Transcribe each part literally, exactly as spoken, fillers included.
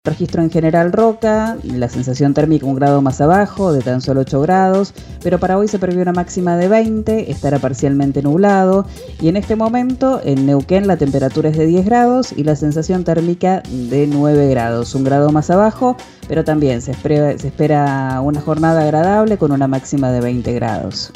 Registro en General Roca, la sensación térmica un grado más abajo, de tan solo ocho grados, pero para hoy se prevé una máxima de veinte, estará parcialmente nublado, y en este momento en Neuquén la temperatura es de diez grados y la sensación térmica de nueve grados, un grado más abajo, pero también se espera, se espera una jornada agradable con una máxima de veinte grados.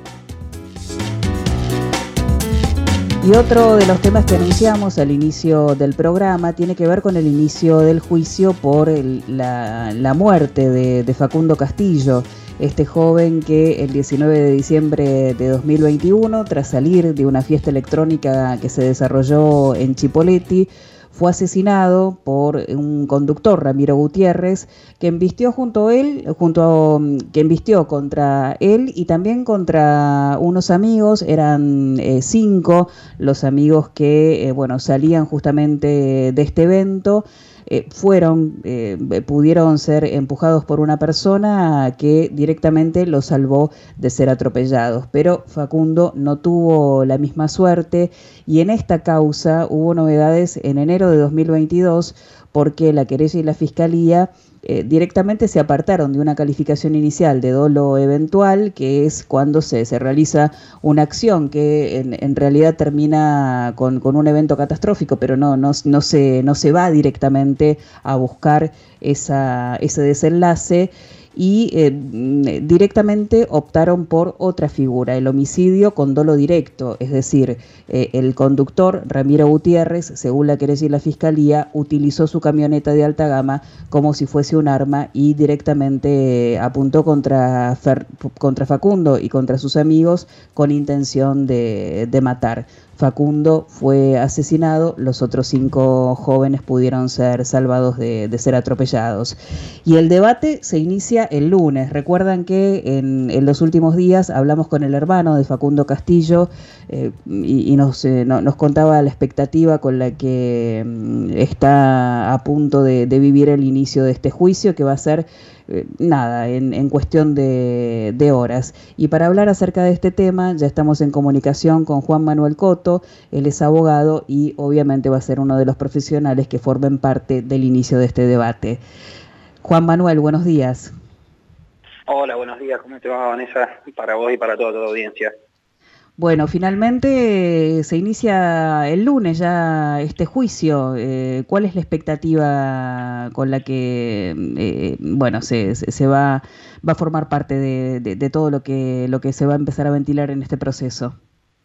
Y otro de los temas que anunciamos al inicio del programa tiene que ver con el inicio del juicio por el, la, la muerte de, de Facundo Castillo, este joven que el diecinueve de diciembre de dos mil veintiuno, tras salir de una fiesta electrónica que se desarrolló en Chipoleti, fue asesinado por un conductor, Ramiro Gutiérrez, que embistió junto a él, junto a, que embistió contra él y también contra unos amigos. Eran eh, cinco los amigos que eh, bueno, salían justamente de este evento. Eh, fueron, eh, pudieron ser empujados por una persona que directamente los salvó de ser atropellados, pero Facundo no tuvo la misma suerte y en esta causa hubo novedades en enero de dos mil veintidós porque la querella y la fiscalía eh, directamente se apartaron de una calificación inicial de dolo eventual, que es cuando se, se realiza una acción que en, en realidad termina con, con un evento catastrófico, pero no, no, no, se, no se va directamente a buscar esa, ese desenlace. Y eh, directamente optaron por otra figura, el homicidio con dolo directo, es decir, eh, el conductor Ramiro Gutiérrez, según la querella y la fiscalía, utilizó su camioneta de alta gama como si fuese un arma y directamente eh, apuntó contra, Fer, contra Facundo y contra sus amigos con intención de, de matar. Facundo fue asesinado, los otros cinco jóvenes pudieron ser salvados de, de ser atropellados. Y el debate se inicia el lunes. Recuerdan que en, en los últimos días hablamos con el hermano de Facundo Castillo eh, y, y nos, eh, no, nos contaba la expectativa con la que mm, está a punto de, de vivir el inicio de este juicio, que va a ser eh, nada, en, en cuestión de, de horas. Y para hablar acerca de este tema ya estamos en comunicación con Juan Manuel Coto. Él es abogado y obviamente va a ser uno de los profesionales que formen parte del inicio de este debate. Juan Manuel, buenos días. Hola, buenos días. ¿Cómo te va, Vanessa? Para vos y para toda tu audiencia. Bueno, finalmente se inicia el lunes ya este juicio. Eh, ¿Cuál es la expectativa con la que eh, bueno, se, se va, va a formar parte de, de, de todo lo que, lo que se va a empezar a ventilar en este proceso?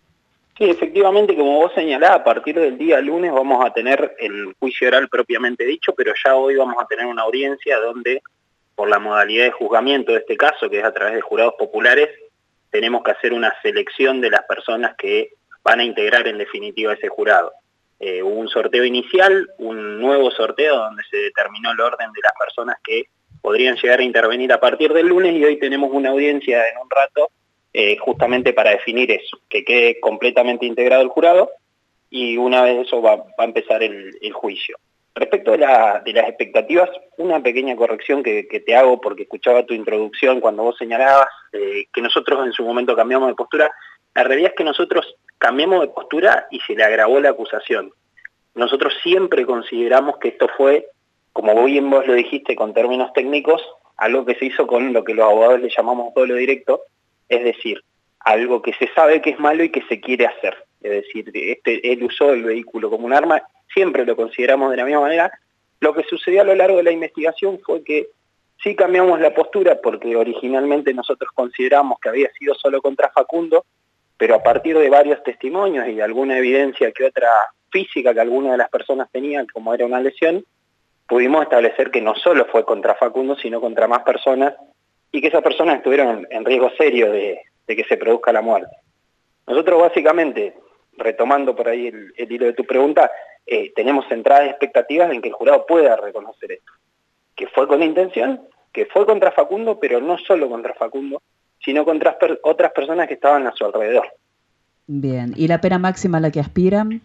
Sí, efectivamente, como vos señalás, a partir del día lunes vamos a tener el juicio oral propiamente dicho, pero ya hoy vamos a tener una audiencia donde, por la modalidad de juzgamiento de este caso, que es a través de jurados populares, tenemos que hacer una selección de las personas que van a integrar en definitiva ese jurado. Eh, hubo un sorteo inicial, un nuevo sorteo donde se determinó el orden de las personas que podrían llegar a intervenir a partir del lunes y hoy tenemos una audiencia en un rato eh, justamente para definir eso, que quede completamente integrado el jurado y una vez eso va, va a empezar el, el juicio. Respecto de, la, de las expectativas, una pequeña corrección que, que te hago porque escuchaba tu introducción cuando vos señalabas eh, que nosotros en su momento cambiamos de postura. La realidad es que nosotros cambiamos de postura y se le agravó la acusación. Nosotros siempre consideramos que esto fue, como bien vos lo dijiste con términos técnicos, algo que se hizo con lo que los abogados le llamamos dolo directo, es decir, algo que se sabe que es malo y que se quiere hacer. Es decir, este, él usó el vehículo como un arma, siempre lo consideramos de la misma manera. Lo que sucedió a lo largo de la investigación fue que sí cambiamos la postura porque originalmente nosotros consideramos que había sido solo contra Facundo, pero a partir de varios testimonios y de alguna evidencia que otra física que alguna de las personas tenían, como era una lesión, pudimos establecer que no solo fue contra Facundo, sino contra más personas, y que esas personas estuvieron en riesgo serio de, de que se produzca la muerte. Nosotros básicamente, retomando por ahí el, el hilo de tu pregunta, eh, tenemos centradas expectativas en que el jurado pueda reconocer esto, que fue con intención, que fue contra Facundo, pero no solo contra Facundo, sino contra per otras personas que estaban a su alrededor. Bien, ¿y la pena máxima a la que aspiran?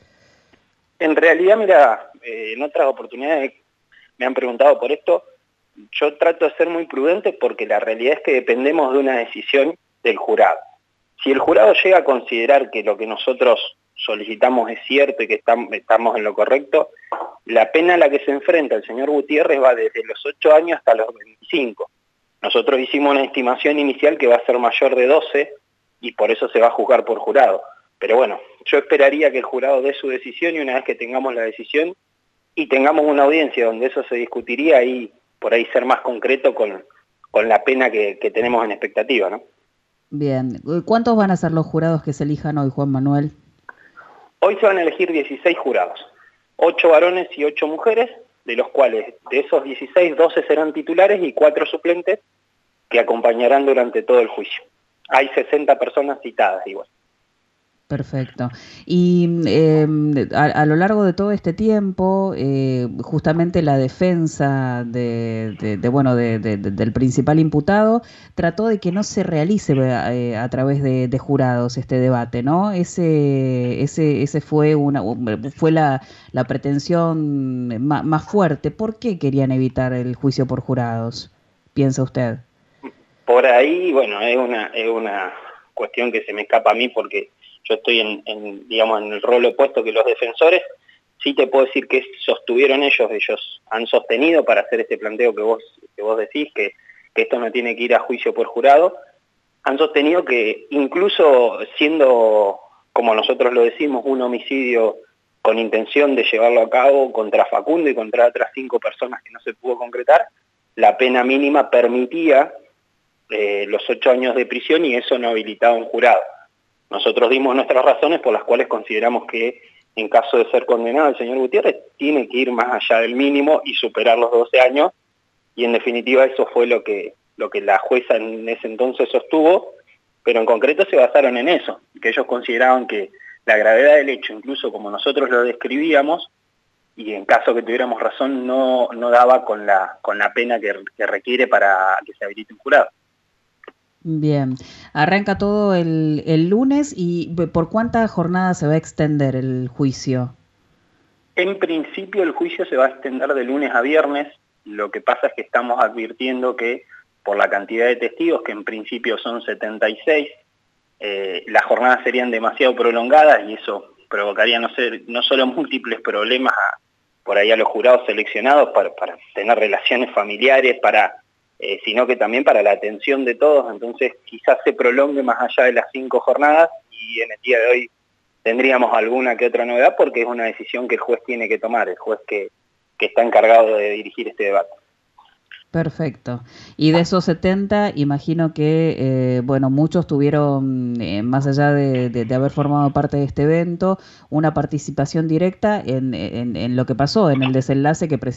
En realidad, mira, eh, en otras oportunidades me han preguntado por esto. Yo trato de ser muy prudente porque la realidad es que dependemos de una decisión del jurado. Si el jurado llega a considerar que lo que nosotros solicitamos es cierto y que estamos en lo correcto, La pena a la que se enfrenta el señor Gutiérrez va desde los ocho años hasta los veinticinco. Nosotros hicimos una estimación inicial que va a ser mayor de doce y por eso se va a juzgar por jurado. Pero bueno, yo esperaría que el jurado dé su decisión y una vez que tengamos la decisión y tengamos una audiencia donde eso se discutiría, ahí por ahí ser más concreto con, con la pena que, que tenemos en expectativa, ¿no? Bien, ¿cuántos van a ser los jurados que se elijan hoy, Juan Manuel? Hoy se van a elegir dieciséis jurados, ocho varones y ocho mujeres, de los cuales de esos dieciséis, doce serán titulares y cuatro suplentes que acompañarán durante todo el juicio. Hay sesenta personas citadas igual. Perfecto. Y eh, a, a lo largo de todo este tiempo, eh, justamente la defensa de, de, de bueno de, de, de, del principal imputado trató de que no se realice eh, a través de, de jurados este debate, ¿no? Ese ese ese fue una fue la, la pretensión más, más fuerte. ¿Por qué querían evitar el juicio por jurados? ¿Piensa usted? Por ahí, bueno, es una es una cuestión que se me escapa a mí porque yo estoy en, en, digamos, en el rol opuesto que los defensores. Sí te puedo decir que sostuvieron ellos, ellos han sostenido para hacer este planteo que vos, que vos decís, que, que esto no tiene que ir a juicio por jurado, han sostenido que incluso siendo, como nosotros lo decimos, un homicidio con intención de llevarlo a cabo contra Facundo y contra otras cinco personas que no se pudo concretar, la pena mínima permitía eh, los ocho años de prisión y eso no habilitaba un jurado. Nosotros dimos nuestras razones por las cuales consideramos que en caso de ser condenado el señor Gutiérrez tiene que ir más allá del mínimo y superar los doce años y en definitiva eso fue lo que, lo que la jueza en ese entonces sostuvo, pero en concreto se basaron en eso, que ellos consideraban que la gravedad del hecho, incluso como nosotros lo describíamos, y en caso que tuviéramos razón no, no daba con la, con la pena que, que requiere para que se habilite un jurado. Bien, arranca todo el, el lunes y ¿por cuántas jornadas se va a extender el juicio? En principio el juicio se va a extender de lunes a viernes, lo que pasa es que estamos advirtiendo que por la cantidad de testigos, que en principio son setenta y seis, eh, las jornadas serían demasiado prolongadas y eso provocaría no, ser, no solo múltiples problemas a, por ahí a los jurados seleccionados para, para tener relaciones familiares, para... Eh, sino que también para la atención de todos, entonces quizás se prolongue más allá de las cinco jornadas y en el día de hoy tendríamos alguna que otra novedad porque es una decisión que el juez tiene que tomar, el juez que, que está encargado de dirigir este debate. Perfecto. Y de esos setenta, imagino que, eh, bueno, muchos tuvieron, eh, más allá de, de, de haber formado parte de este evento, una participación directa en, en, en lo que pasó, en el desenlace que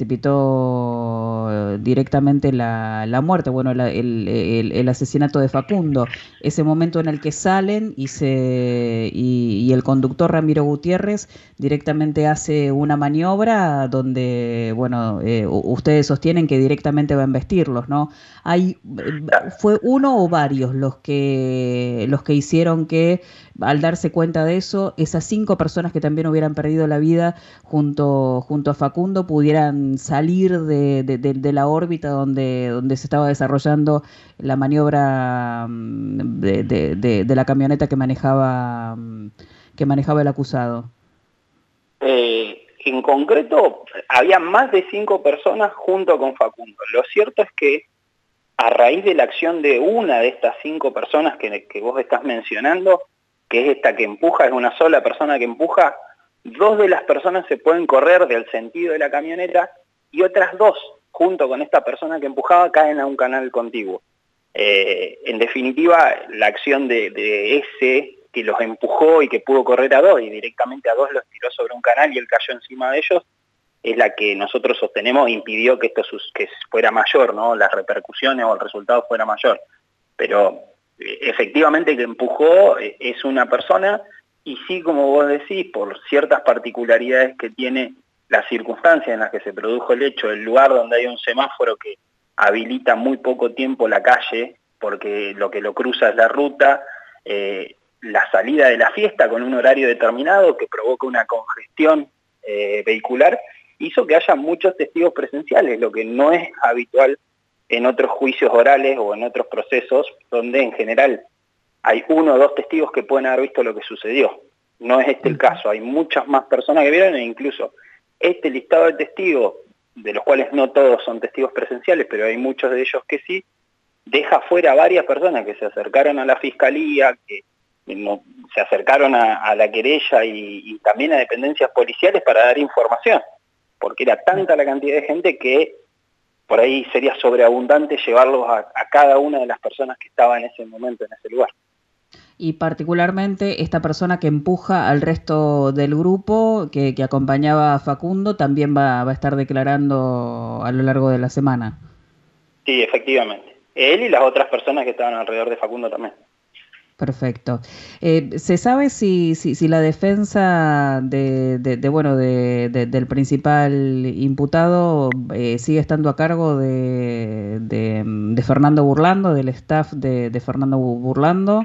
precipitó directamente la, la muerte, bueno, la, el, el, el asesinato de Facundo. Ese momento en el que salen y, se, y, y el conductor Ramiro Gutiérrez directamente hace una maniobra donde, bueno, eh, ustedes sostienen que directamente va a embestirlos, ¿no? Hay, ¿fue uno o varios los que los que hicieron que, al darse cuenta de eso, esas cinco personas que también hubieran perdido la vida junto, junto a Facundo pudieran salir de, de, de, de la órbita donde, donde se estaba desarrollando la maniobra de, de, de, de la camioneta que manejaba, que manejaba el acusado? Eh... En concreto, había más de cinco personas junto con Facundo. Lo cierto es que a raíz de la acción de una de estas cinco personas que, que vos estás mencionando, que es esta que empuja, es una sola persona que empuja, dos de las personas se pueden correr del sentido de la camioneta y otras dos, junto con esta persona que empujaba, caen a un canal contiguo. Eh, en definitiva, la acción de, de ese... que los empujó y que pudo correr a dos y directamente a dos los tiró sobre un canal y él cayó encima de ellos, es la que nosotros sostenemos impidió que esto que fuera mayor, ¿no? Las repercusiones o el resultado fuera mayor. Pero efectivamente que empujó es una persona y sí, como vos decís, por ciertas particularidades que tiene las circunstancias en las que se produjo el hecho, el lugar donde hay un semáforo que habilita muy poco tiempo la calle, porque lo que lo cruza es la ruta, eh, la salida de la fiesta con un horario determinado que provoca una congestión eh, vehicular, hizo que haya muchos testigos presenciales, lo que no es habitual en otros juicios orales o en otros procesos donde en general hay uno o dos testigos que pueden haber visto lo que sucedió. No es este el caso, hay muchas más personas que vieron e incluso Este listado de testigos, de los cuales no todos son testigos presenciales, pero hay muchos de ellos que sí, deja fuera a varias personas que se acercaron a la fiscalía, que no, se acercaron a, a la querella y, y también a dependencias policiales para dar información, porque era tanta la cantidad de gente que por ahí sería sobreabundante llevarlos a, a cada una de las personas que estaba en ese momento, en ese lugar. Y particularmente esta persona que empuja al resto del grupo que, que acompañaba a Facundo también va, va a estar declarando a lo largo de la semana. Sí, efectivamente. Él y las otras personas que estaban alrededor de Facundo también. Perfecto. Eh, ¿Se sabe si, si, si la defensa de, de, de bueno de, de, del principal imputado eh, sigue estando a cargo de, de, de Fernando Burlando, del staff de, de Fernando Burlando?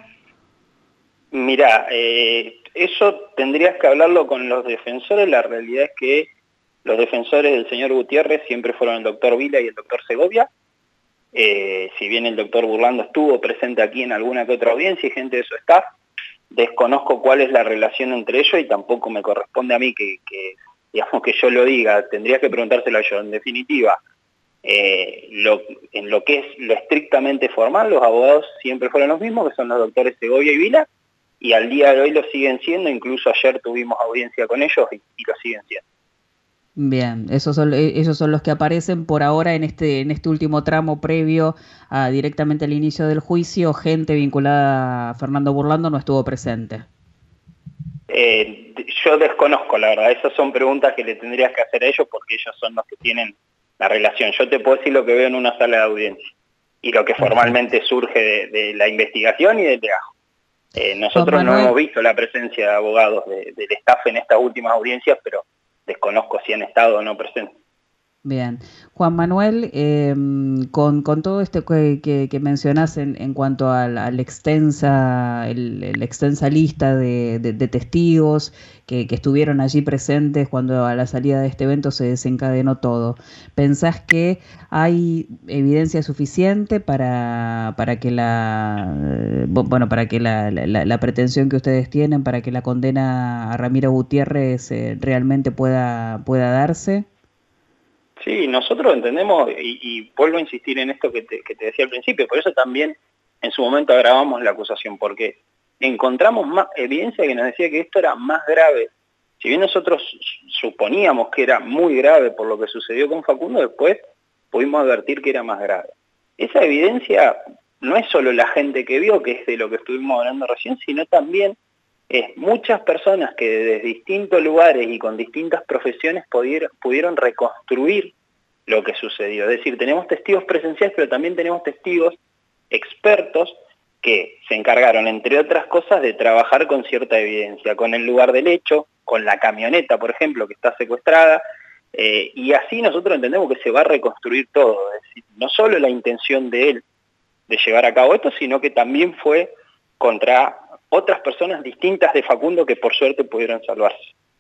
Mirá, eh, eso tendrías que hablarlo con los defensores. La realidad es que los defensores del señor Gutiérrez siempre fueron el doctor Vila y el doctor Segovia. Eh, si bien el doctor Burlando estuvo presente aquí en alguna que otra audiencia y gente de su staff, desconozco cuál es la relación entre ellos y tampoco me corresponde a mí que, que digamos que yo lo diga, tendrías que preguntárselo yo. En definitiva, eh, lo, en lo que es lo estrictamente formal, los abogados siempre fueron los mismos, que son los doctores Segovia y Vila, y al día de hoy lo siguen siendo, incluso ayer tuvimos audiencia con ellos y, y lo siguen siendo. Bien, esos son, esos son los que aparecen por ahora en este, en este último tramo previo a directamente al inicio del juicio. Gente vinculada a Fernando Burlando no estuvo presente. Eh, yo desconozco, la verdad, esas son preguntas que le tendrías que hacer a ellos porque ellos son los que tienen la relación. Yo te puedo decir lo que veo en una sala de audiencia y lo que formalmente surge de, de la investigación y del legajo. Eh, nosotros no hemos visto la presencia de abogados de, del staff en estas últimas audiencias, pero desconozco si han estado o no presentes. Bien. Juan Manuel, eh, con, con todo esto que, que, que mencionás en, en cuanto a la, a la extensa, el, el extensa lista de, de, de testigos que, que estuvieron allí presentes cuando a la salida de este evento se desencadenó todo, ¿pensás que hay evidencia suficiente para, para que la bueno para que la, la, la pretensión que ustedes tienen para que la condena a Ramiro Gutiérrez eh, realmente pueda, pueda darse? Sí, nosotros entendemos, y, y vuelvo a insistir en esto que te, que te decía al principio, por eso también en su momento agravamos la acusación, porque encontramos más evidencia que nos decía que esto era más grave. Si bien nosotros suponíamos que era muy grave por lo que sucedió con Facundo, después pudimos advertir que era más grave. Esa evidencia no es solo la gente que vio, que es de lo que estuvimos hablando recién, sino también es muchas personas que desde distintos lugares y con distintas profesiones pudieron, pudieron reconstruir lo que sucedió. Es decir, tenemos testigos presenciales, pero también tenemos testigos expertos que se encargaron, entre otras cosas, de trabajar con cierta evidencia, con el lugar del hecho, con la camioneta, por ejemplo, que está secuestrada, eh, y así nosotros entendemos que se va a reconstruir todo. Es decir, no solo la intención de él de llevar a cabo esto, sino que también fue contra otras personas distintas de Facundo que por suerte pudieron salvarse.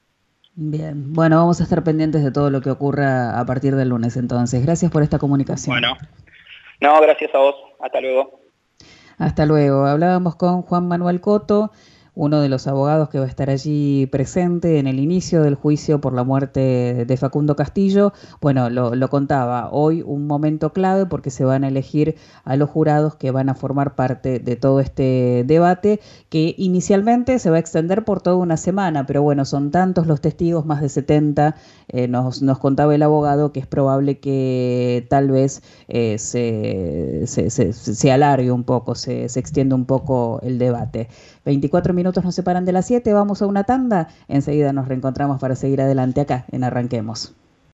Bien, bueno, vamos a estar pendientes de todo lo que ocurra a partir del lunes entonces. Gracias por esta comunicación. Bueno, no, gracias a vos. Hasta luego. Hasta luego. Hablábamos con Juan Manuel Coto, uno de los abogados que va a estar allí presente en el inicio del juicio por la muerte de Facundo Castillo. Bueno, lo, lo contaba, hoy un momento clave porque se van a elegir a los jurados que van a formar parte de todo este debate, que inicialmente se va a extender por toda una semana, pero bueno, son tantos los testigos, más de setenta, eh, nos, nos contaba el abogado, que es probable que tal vez eh, se, se, se, se alargue un poco, se, se extienda un poco el debate. veinticuatro minutos nos separan de las siete, vamos a una tanda, enseguida nos reencontramos para seguir adelante acá en Arranquemos.